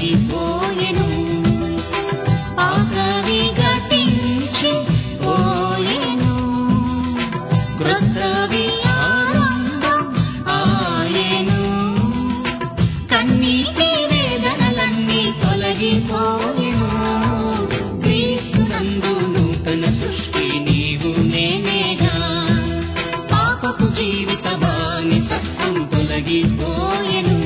తొలగిపోయెను. పాతవి గతించి పోయెను, క్రొత్తవి ఆరంభం ఆయెను. కన్నీటి వేదనలన్నీ తొలగిపోయెను. క్రీస్తునందు నూతన సృష్టి నీవు నేనేగా. పాపపు జీవిత బానిసత్వం తొలగిపోయెను.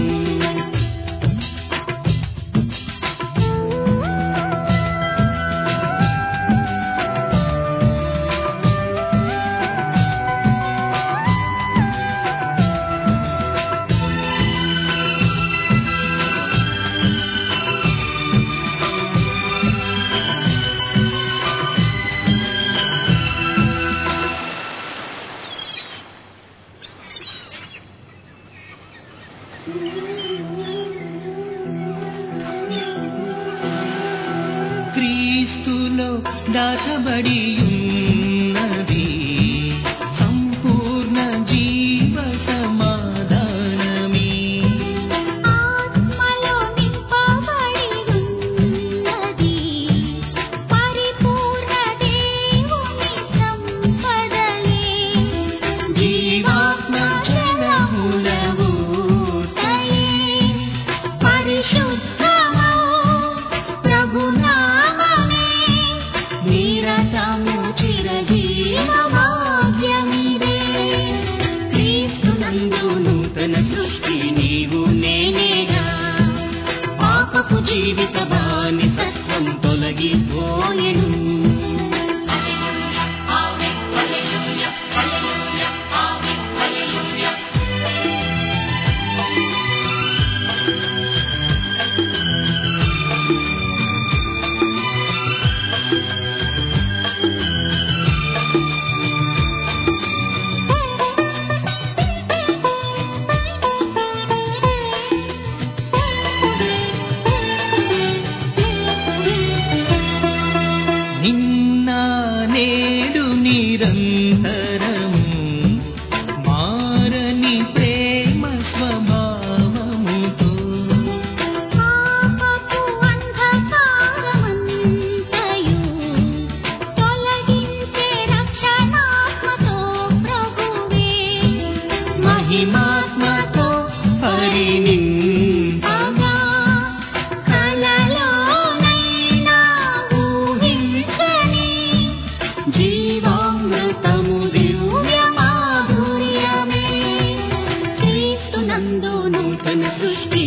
క్రీస్తులో దాచబడి ఉన్నది సంపూర్ణ జీవ సమాధానమే. ఆత్మలో నింపబడి ఉన్నది పరిపూర్ణ దేవుని సంపదలే. జీవాత్మ జలముల ఊటయే పరిశుద్ధమౌ ప్రభునామమే. నిరతము చిరజీవ భాగ్యమిదే. క్రీస్తునందు నూతన సృష్టి నీవు నేనేగా. పాపపు జీవిత బానిసత్వం తొలగిపోయెను. నిన్న నేడు నిరంతరము మారని ప్రేమ స్వభావముతో. పాపపు అంధకారమంతయు తొలగించే రక్షణాత్మతో ప్రభువే. మహిమాత్మతో పరినింపగా కలలోనైనా ఊహించని జీవామృతము దివ్య మాధుర్యమే. క్రీస్తునందు నూతన సృష్టి